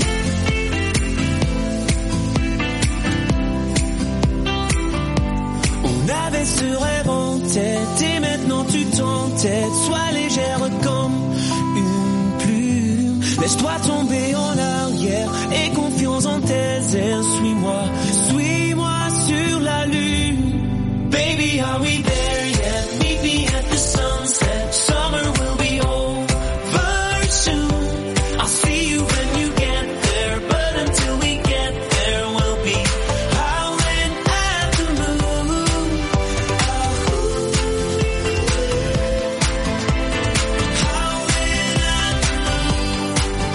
On avait ce rêve en tête et maintenant tu t'entêtes. Sois légère comme une plume. Laisse-toi tomber en arrière et confiance en tes airs. Suis-moi, suis-moi sur la lune. Baby, are we there yet? Meet me at the sunset. Summer will be over soon. I'll see you when you get there, but until we get there, we'll be howling at the moon. Howling at the moon.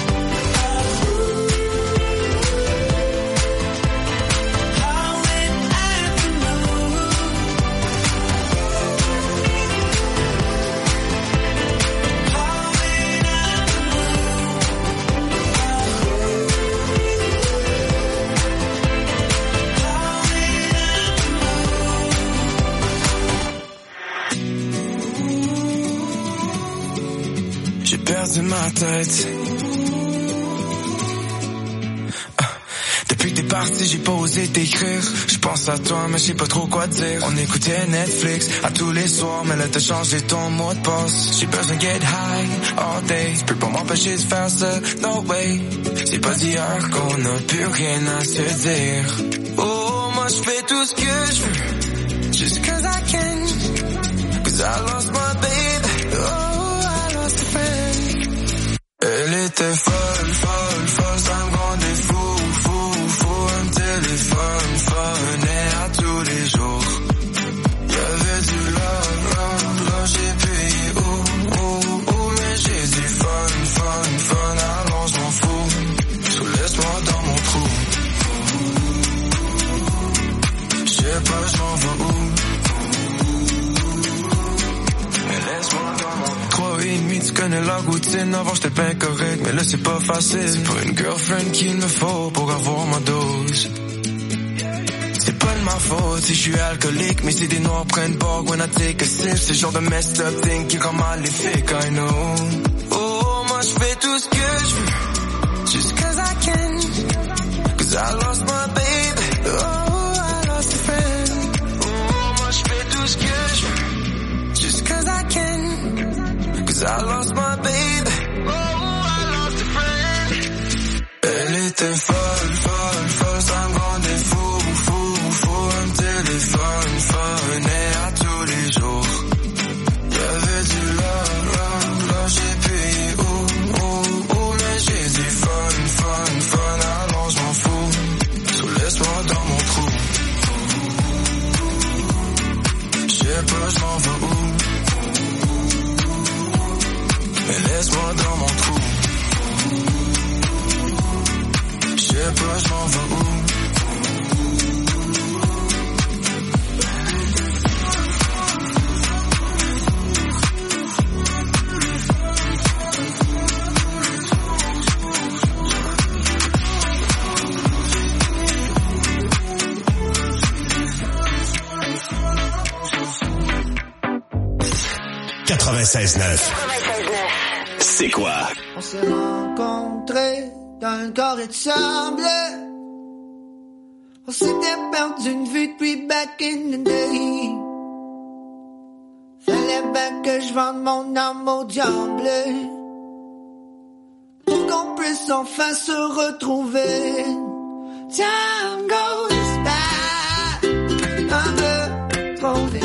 J'ai perdu ma tête. Ah. Depuis que t'es parti, j'ai pas osé t'écrire. Je pense à toi, mais je sais pas trop quoi dire. On écoutait Netflix à tous les soirs, mais là t'as changé ton mot de passe. J'ai besoin de get high all day. Je peux pas m'empêcher de faire ça, no way. C'est pas d'hier qu'on a plus rien à se dire. Oh, moi je fais tout ce que je veux, just cause I can. Cause I lost my baby, oh, I lost a friend. Elle était folle, folle, folle, ça me rendait fou, fou, fou. Un téléphone, phone, et à tous les jours. Y'avait du love, love, love, j'ai payé, oh, oh, oh. Mais j'ai dit fun, fun, fun, alors je m'en fous. So laisse-moi dans mon trou. J'sais pas, j'm'en vais où. Mais laisse-moi dans mon trois et demi, tu connais la routine. Avant j'étais bien correct, mais là c'est pas facile. C'est pas une girlfriend qu'il me faut pour avoir ma dose. C'est pas de ma faute si je suis alcoolique, mais si des noirs prennent bord when I take a sip. C'est le genre de messed up thing qui rend maléfique, I know. Oh, moi je fais tout ce que je veux, just cause I can. Cause I lost my baby, oh, I lost a friend. Oh, moi je fais tout ce que je veux, just cause I can. Cause I lost my baby, oh, I lost a friend. Elle était folle, folle, folle, ça me rendait fou, fou, fou. Un téléphone, phone, et à tous les jours. Y'avait du love, love, love, j'ai payé, oh, oh, oh. Mais j'ai dit fun, fun, fun, alors je m'en fous. So laisse-moi dans mon trou. J'sais pas, j'm'en vais où. Mais laisse-moi dans mon trou. J'sais pas, j'm'en vais où. quatre-vingt-seize neuf. C'est quoi? On s'est rencontrés dans un carré de sable. On s'était perdu une vue depuis back in the day. Fallait bien que je vende mon âme au diable pour qu'on puisse enfin se retrouver. Time goes by un peu trop vite.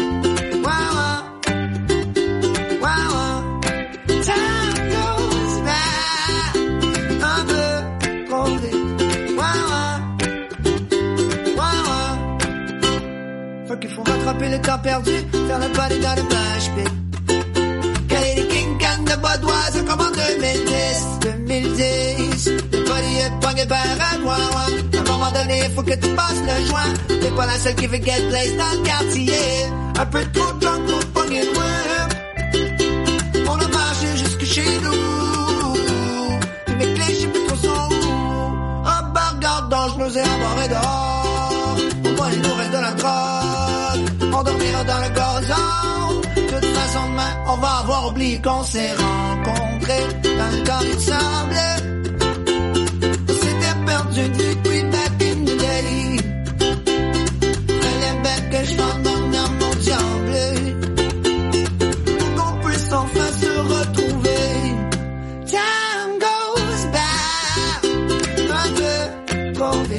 Qu'il faut rattraper le temps perdu, faire le party dans le mosh pit. Caler les King Kong de Budweiser comme en deux mille dix, deux mille dix. Le party est pogné par un moi, à un moment donné, faut que tu passes le joint. T'es pas la seule qui fait get place dans le quartier. Un peu trop drunk pour pogner loin. On a marché jusque chez nous. Puis mes clés, j'sais plus trop sont où. Un bar gardant, j'n'osais embarrer dehors. Au moins il nous reste de la drogue. On dormira dans le gazon. De toute façon demain on va avoir oublié qu'on s'est rencontrés dans le carré de sable. On s'était perdu depuis back in the day. Fallait bien que je vende mon âme au diable pour qu'on puisse enfin se retrouver. Time goes by un peu trop vite.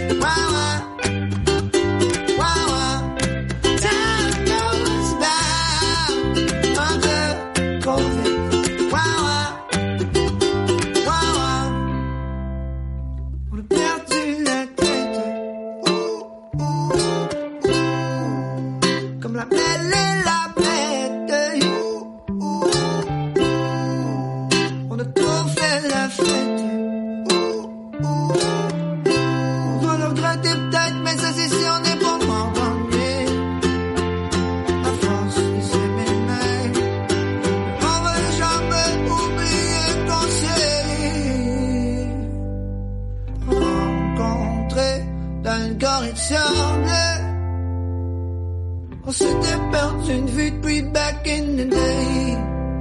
On s'était perdu une vue depuis back in the day.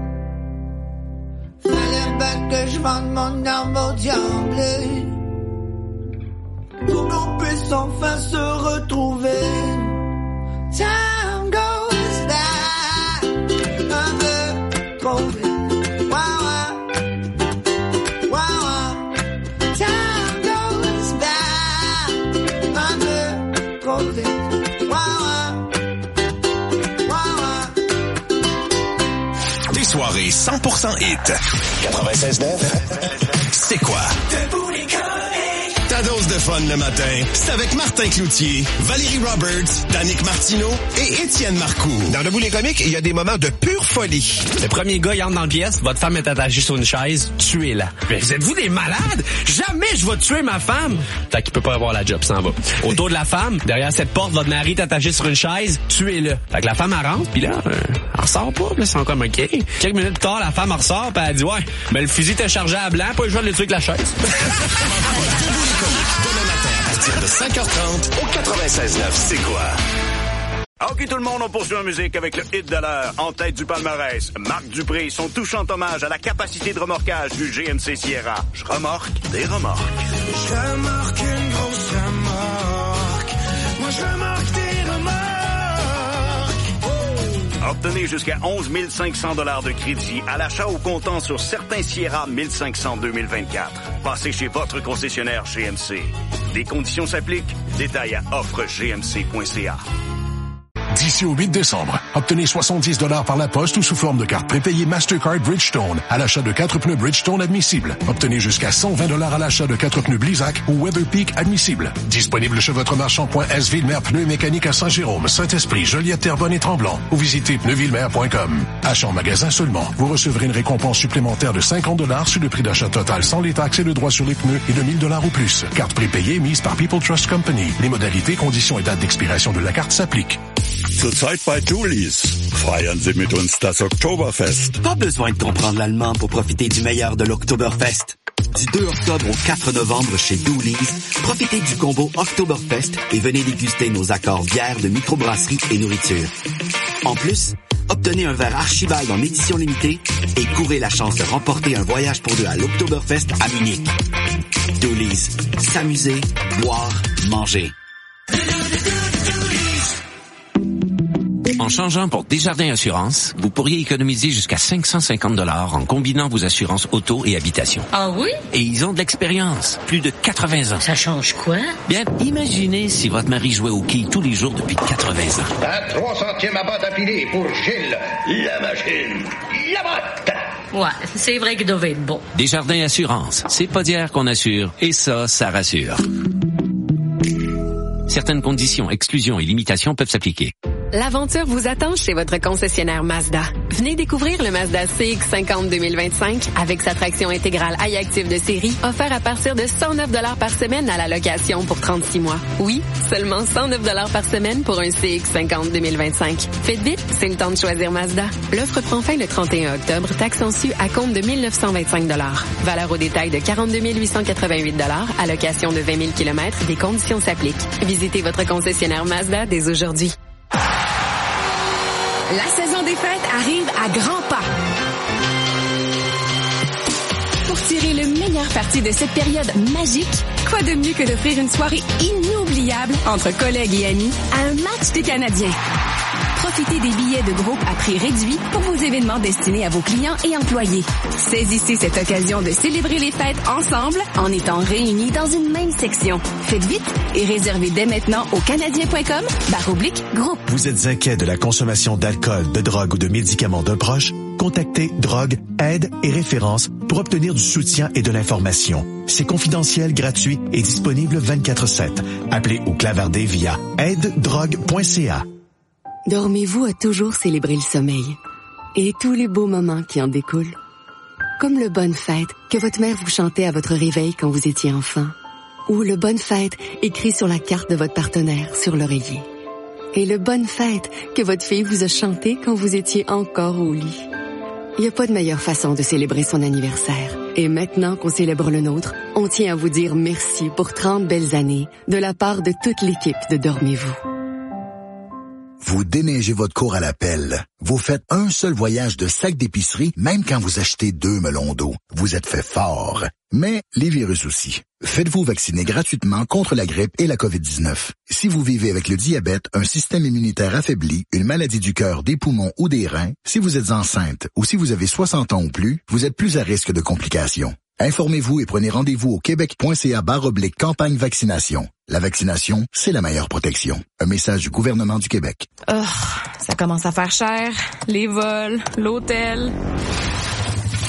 Fallait bien que je vende mon âme au diable pour qu'on puisse enfin se retrouver. Time goes by un peu trop vite. cent pour cent hit. quatre-vingt-seize neuf, c'est quoi? Ta dose de fun le matin, c'est avec Martin Cloutier, Valérie Roberts, Danick Martineau et Étienne Marcoux. Dans Debout les comiques, il y a des moments de pure folie. Le premier gars, il entre dans le pièce, votre femme est attachée sur une chaise, tuez-la. Mais êtes-vous des malades? Jamais je vais tuer ma femme! Fait qu'il peut pas avoir la job, s'en va. Autour de la femme, derrière cette porte, votre mari est attaché sur une chaise, tuez-le. Fait que la femme, elle rentre, pis là, euh, elle ressort pas, là, c'est encore OK. Quelques minutes plus tard, la femme, elle ressort, pis elle dit, ouais, ben le fusil était chargé à blanc, pas le choix de le tuer avec la chaise. Demain matin à partir de cinq heures trente au quatre-vingt-seize neuf, c'est quoi? OK, tout le monde, on poursuit en musique avec le hit de l'heure. En tête du palmarès, Marc Dupré, son touchant hommage à la capacité de remorquage du G M C Sierra. Je remorque des remorques. Je remorque une grosse remorque. Moi, je remorque des remorques. Obtenez jusqu'à onze mille cinq cents dollars de crédit à l'achat au comptant sur certains Sierra mille cinq cents deux mille vingt-quatre. Passez chez votre concessionnaire G M C. Des conditions s'appliquent. Détails à offre g m c point c a. D'ici au huit décembre, obtenez soixante-dix dollars par la poste ou sous forme de carte prépayée Mastercard Bridgestone à l'achat de quatre pneus Bridgestone admissibles. Obtenez jusqu'à cent vingt dollars à l'achat de quatre pneus Blizzak ou Weatherpeak admissibles. Disponible chez votre marchand point S Villemer Pneus Mécaniques à Saint-Jérôme, Saint-Esprit, Joliette, Terrebonne et Tremblant ou visitez pneus villemer point com. Achat en magasin seulement. Vous recevrez une récompense supplémentaire de cinquante dollars sur le prix d'achat total sans les taxes et le droit sur les pneus et de mille dollars ou plus. Carte prépayée mise par People Trust Company. Les modalités, conditions et dates d'expiration de la carte s'appliquent. Zurzeit bei Dulis. Feiern Sie mit uns das Oktoberfest. Pas besoin de comprendre l'allemand pour profiter du meilleur de l'Oktoberfest. Du deux octobre au quatre novembre chez Doolies, profitez du combo Oktoberfest et venez déguster nos accords bières de microbrasserie et nourriture. En plus, obtenez un verre Archibald en édition limitée et courez la chance de remporter un voyage pour deux à l'Oktoberfest à Munich. Doolies. S'amuser, boire, manger. En changeant pour Desjardins Assurance, vous pourriez économiser jusqu'à cinq cent cinquante dollars en combinant vos assurances auto et habitation. Ah oui? Et ils ont de l'expérience, plus de quatre-vingts ans. Ça change quoi? Bien, imaginez si votre mari jouait au quai tous les jours depuis quatre-vingts ans. Un trois centièmes à botte affilée pour Gilles, la machine, la botte. Ouais, c'est vrai qu'il devait être bon. Desjardins Assurance, c'est pas d'hier qu'on assure, et ça, ça rassure. Certaines conditions, exclusions et limitations peuvent s'appliquer. L'aventure vous attend chez votre concessionnaire Mazda. Venez découvrir le Mazda C X cinquante deux mille vingt-cinq avec sa traction intégrale iActive de série, offert à partir de cent neuf dollars par semaine à la location pour trente-six mois. Oui, seulement cent neuf dollars par semaine pour un C X cinquante deux mille vingt-cinq. Faites vite, c'est le temps de choisir Mazda. L'offre prend fin le trente et un octobre, taxe en su à compte de mille neuf cent vingt-cinq dollars. Valeur au détail de quarante-deux mille huit cent quatre-vingt-huit dollars, allocation de vingt mille kilomètres, des conditions s'appliquent. Visitez votre concessionnaire Mazda dès aujourd'hui. La saison des fêtes arrive à grands pas. Pour tirer le meilleur parti de cette période magique, quoi de mieux que d'offrir une soirée inoubliable entre collègues et amis à un match des Canadiens. Profitez des billets de groupe à prix réduit pour vos événements destinés à vos clients et employés. Saisissez cette occasion de célébrer les fêtes ensemble en étant réunis dans une même section. Faites vite et réservez dès maintenant au canadien point com barre oblique groupe. Vous êtes inquiet de la consommation d'alcool, de drogue ou de médicaments d'un proche? Contactez Drogue, Aide et Référence pour obtenir du soutien et de l'information. C'est confidentiel, gratuit et disponible vingt-quatre sept. Appelez ou clavardez via aide drogue point c a. Dormez-vous a toujours célébré le sommeil et tous les beaux moments qui en découlent. Comme le Bonne Fête que votre mère vous chantait à votre réveil quand vous étiez enfant, ou le Bonne Fête écrit sur la carte de votre partenaire sur l'oreiller. Et le Bonne Fête que votre fille vous a chanté quand vous étiez encore au lit. Il n'y a pas de meilleure façon de célébrer son anniversaire. Et maintenant qu'on célèbre le nôtre, on tient à vous dire merci pour trente belles années de la part de toute l'équipe de Dormez-vous. Vous déneigez votre cour à la pelle. Vous faites un seul voyage de sac d'épicerie, même quand vous achetez deux melons d'eau. Vous êtes fait fort. Mais les virus aussi. Faites-vous vacciner gratuitement contre la grippe et la covid dix-neuf. Si vous vivez avec le diabète, un système immunitaire affaibli, une maladie du cœur, des poumons ou des reins, si vous êtes enceinte ou si vous avez soixante ans ou plus, vous êtes plus à risque de complications. Informez-vous et prenez rendez-vous au québec point c a barre oblique campagne vaccination. La vaccination, c'est la meilleure protection. Un message du gouvernement du Québec. Oh, ça commence à faire cher. Les vols, l'hôtel.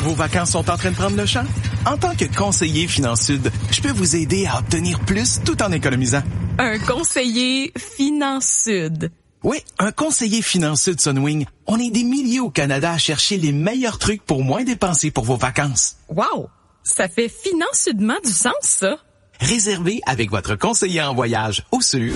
Vos vacances sont en train de prendre le champ? En tant que conseiller Finance Sud, je peux vous aider à obtenir plus tout en économisant. Un conseiller Finance Sud. Oui, un conseiller Finance Sud Sunwing. On est des milliers au Canada à chercher les meilleurs trucs pour moins dépenser pour vos vacances. Wow! Ça fait financement du sens, ça. Réservez avec votre conseiller en voyage au sûr.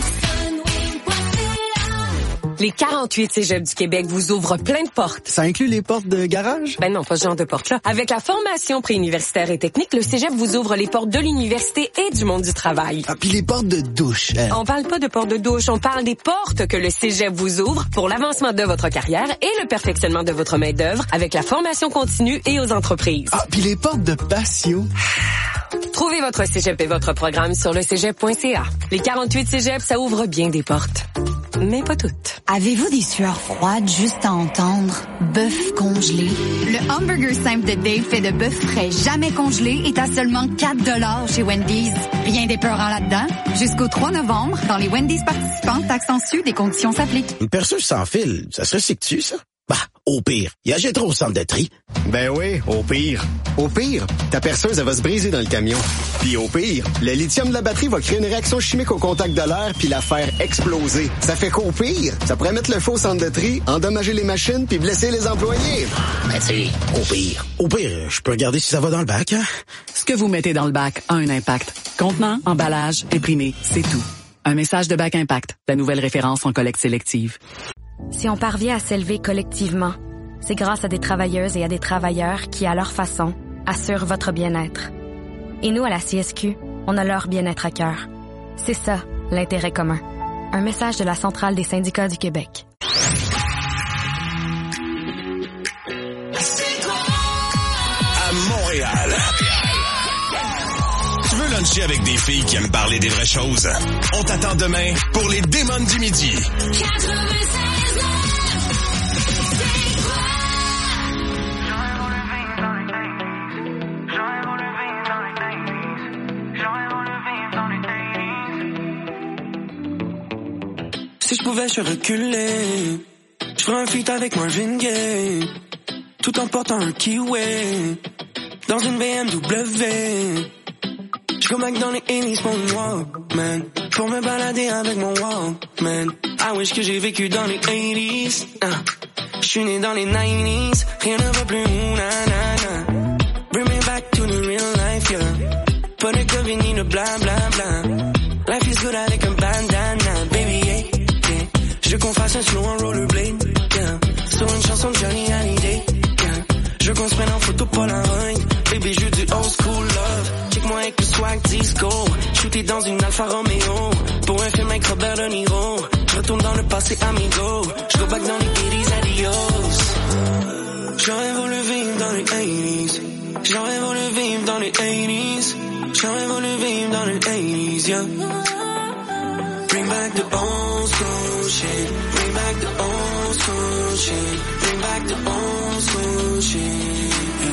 Les quarante-huit cégeps du Québec vous ouvrent plein de portes. Ça inclut les portes de garage? Ben non, pas ce genre de portes-là. Avec la formation préuniversitaire et technique, le cégep vous ouvre les portes de l'université et du monde du travail. Ah, puis les portes de douche. Hein? On parle pas de portes de douche, on parle des portes que le cégep vous ouvre pour l'avancement de votre carrière et le perfectionnement de votre main-d'œuvre avec la formation continue et aux entreprises. Ah, puis les portes de patio. Trouvez votre cégep et votre programme sur le cégep point c a. Les quarante-huit cégeps, ça ouvre bien des portes. Mais pas toutes. Avez-vous des sueurs froides juste à entendre? Bœuf congelé. Le hamburger simple de Dave fait de bœuf frais jamais congelé est à seulement quatre dollars chez Wendy's. Rien d'épeurant là-dedans. Jusqu'au trois novembre, dans les Wendy's participantes, taxes en sus, des conditions s'appliquent. Une perceuse sans fil, ça se recycle-tu, ça? Bah, au pire, il y a trop au centre de tri. Ben oui, au pire. Au pire, ta perceuse, elle va se briser dans le camion. Puis au pire, le lithium de la batterie va créer une réaction chimique au contact de l'air puis la faire exploser. Ça fait qu'au pire, ça pourrait mettre le feu au centre de tri, endommager les machines puis blesser les employés. Ben tu sais, au pire. Au pire, je peux regarder si ça va dans le bac, hein? Ce que vous mettez dans le bac a un impact. Contenant, emballage, imprimé, c'est tout. Un message de Bac Impact, la nouvelle référence en collecte sélective. Si on parvient à s'élever collectivement, c'est grâce à des travailleuses et à des travailleurs qui, à leur façon, assurent votre bien-être. Et nous, à la C S Q, on a leur bien-être à cœur. C'est ça, l'intérêt commun. Un message de la Centrale des syndicats du Québec. À Montréal. Tu veux luncher avec des filles qui aiment parler des vraies choses? On t'attend demain pour les démons du midi. Si je pouvais, je reculer. Je ferais un feat avec Marvin Gaye. Tout en portant un kiwi. Dans une B M W. Je go back dans les eighties pour une Walkman. Pour me balader avec mon Walkman. I wish que j'ai vécu dans les eighties. Ah. Je suis né dans les nineties. Rien ne va plus, nanana. Bring me back to the real life, yeah. Pas de COVID ni de bla bla bla. Life is good avec un bandana, baby, yeah, yeah. Je veux qu'on fasse un slow en rollerblade, yeah. Sur une chanson de Johnny Hallyday, yeah. Je veux qu'on se prenne en photo Polaroid. Baby, je veux du old school love. Check-moi avec le swag disco. Shooté dans une Alfa Romeo. Pour un film avec Robert De Niro. Je retourne dans le passé, amigo. Je go back dans les eighties, adios. J'aurais voulu vivre dans les eighties. J'aurais voulu vivre dans les eighties. J'aurais voulu vivre dans les eighties, yeah. Bring back the old school shit. Bring back the old school shit. Bring back the old school shit.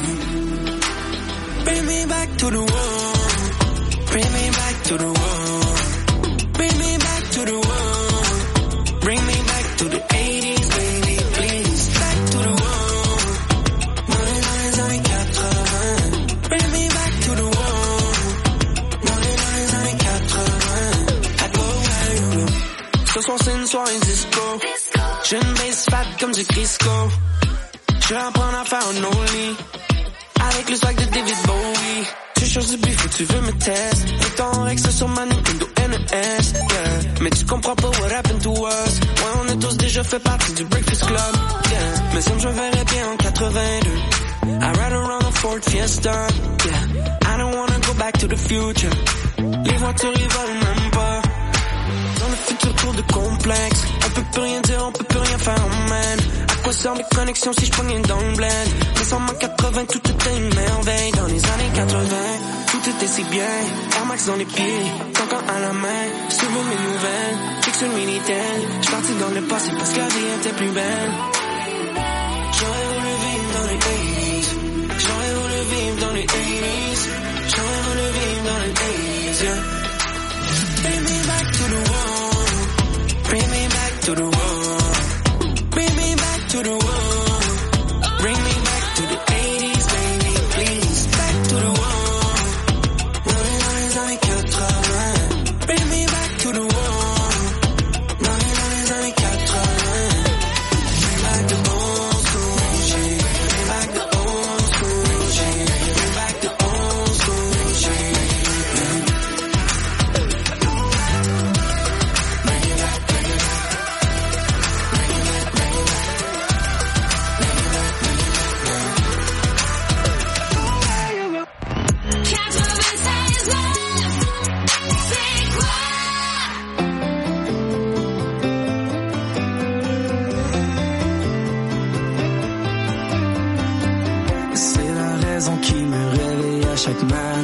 Bring me back to the world. Bring me back to the world. Bring me back to the world. Bring me back to the eighties, baby, please. Back to the world. Dans les, dans les années quatre-vingts. Bring me back to the world. Dans les, dans les années quatre-vingts. I go where you go. Ce soir c'est une soirée disco. J'ai une bass fat comme du Crisco. Je vais apprendre à faire un ollie. Avec le swag de David Bowie. Tu changes de bif ou tu veux me tester. Et ton Rex sur ma Nintendo N E S, yeah. Mais tu comprends pas what happened to us. Ouais, on est tous déjà fait partie du Breakfast Club, yeah. Mais ça me je me verrais bien en quatre-vingt-deux. I ride around a Ford Fiesta, yeah. I don't wanna go back to the future. Les voitures ils volent même pas. Dans le futur tour de complexe. On peut plus rien dire, on peut plus rien faire, oh man. À quoi servent les connexions si je pognais dans le bled? Mais en quatre-vingts, tout était une merveille. Dans les années quatre-vingts, tout était si bien. Air Max dans les pieds, cancan à la main. Souvent mes nouvelles, check sur le Minitel. J'suis parti dans le passé parce que la vie était plus belle. J'aurais voulu vivre dans les eighties. J'aurais voulu vivre dans les eighties. J'aurais voulu vivre dans les eighties, yeah. Bring me back to the world. Bring me back to the world. Bring me back to the world. Bring me back to the eighties, baby,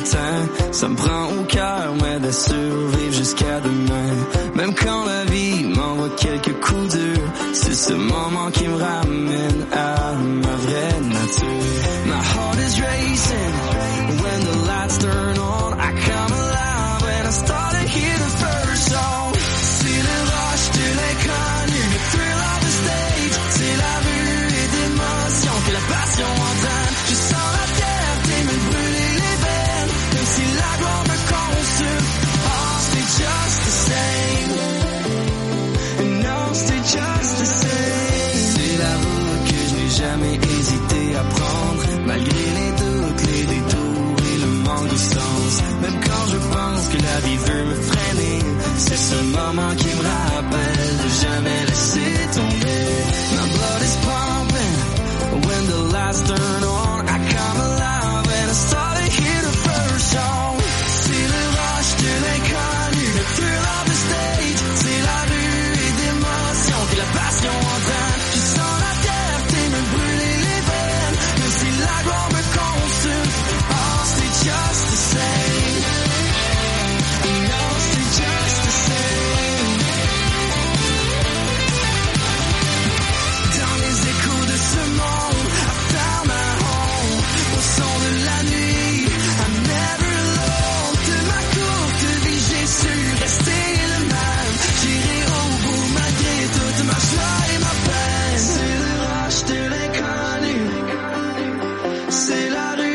matin. Ça me prend au cœur, mais de survivre jusqu'à demain. Même quand la vie m'envoie quelques coups durs, c'est ce moment qui me ramène à ma vraie nature. My heart is racing when the lights turn on. I come alive when I start to hear the first song. C'est le rush de l'inconnu, le thrill of the stage. C'est la vue et d'émotion que la passion entraîne. Je sens la terre me brûler les veines, même si la gloire me consume. Oh, c'est just the same. No, c'est just the same. C'est la route que je n'ai jamais hésité à prendre, malgré les doutes, les détours et le manque de sens. Même quand je pense que la vie veut me freiner, c'est ce moment qui me rappelle de jamais laisser tomber. My blood is pumping when the lights turn on. I come alive when I start to hear the first song. C'est le rush de l'inconnu, le thrill of the stage. C'est la vue et d'émotion que la passion entraîne. Je sens la terre me brûler les veines, même si la gloire me consume. Oh, c'est just the same. No, c'est just the same. Dans les échos de ce monde, I found my home. Au son de la nuit, I'm never alone. De ma courte vie, j'ai su rester le même. J'irai au bout malgré toute ma joie et ma peine. C'est le rush de l'inconnu, c'est la rue